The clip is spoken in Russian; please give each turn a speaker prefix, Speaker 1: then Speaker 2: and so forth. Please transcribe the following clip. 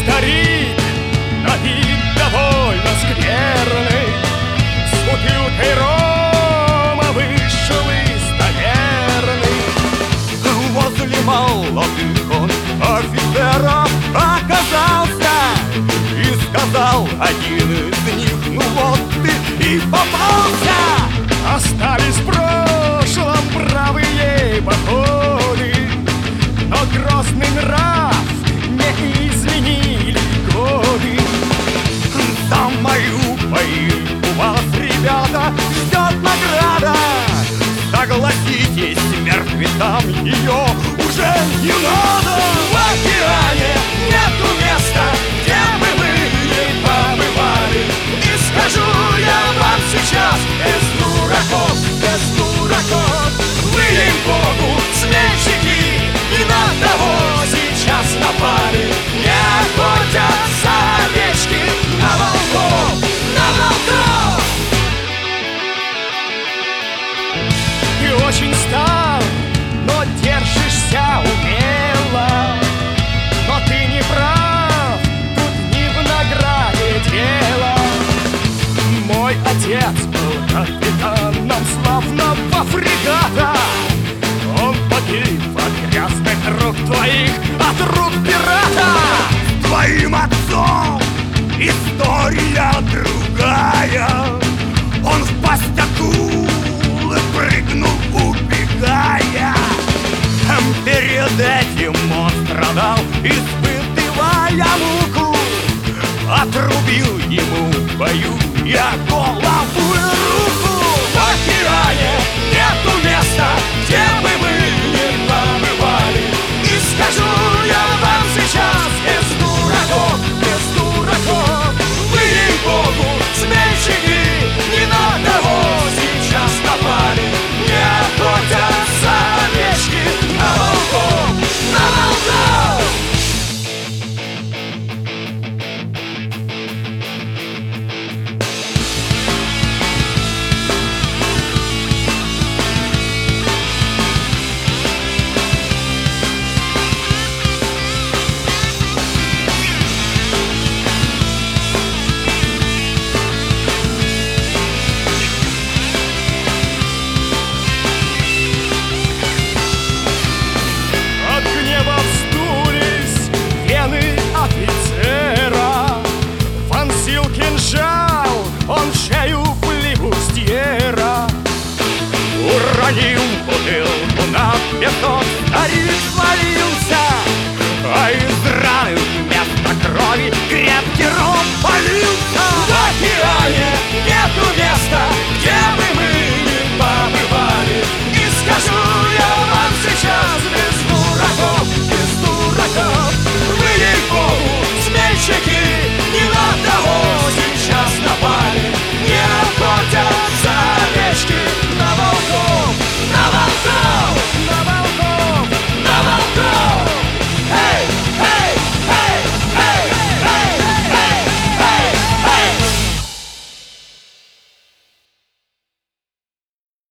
Speaker 1: старик, на вид довольно скверный, с бутылкой рома вышел из таверны. Возле молодых он офицеров оказался и сказал один из них: ну вот ты и попался. Остались в прошлом бравые походы, но грозный нрав не изменили годы. За мою поимку вас, ребята, ждет награда. Согласитесь, мертвецам ее уже не надо. В океане нету места, где бы вы не побывали. И скажу я вам сейчас, без дураков, вы, ей-богу, сменщики, и на того сейчас напали. Не охотятся овечки на волков, на волков. Ты очень стар, но держишься умело. Но ты не прав, тут не в награде дело. Мой отец был капитаном славного фрегата. Он погиб от грязных рук твоих, от рук пирата. Твоим отцом история другая. Он в пасть акулы прыгнул, убегая. Перед этим он страдал, испытывая муку. Отрубил ему в бою я голову и руку. В океане нету места, где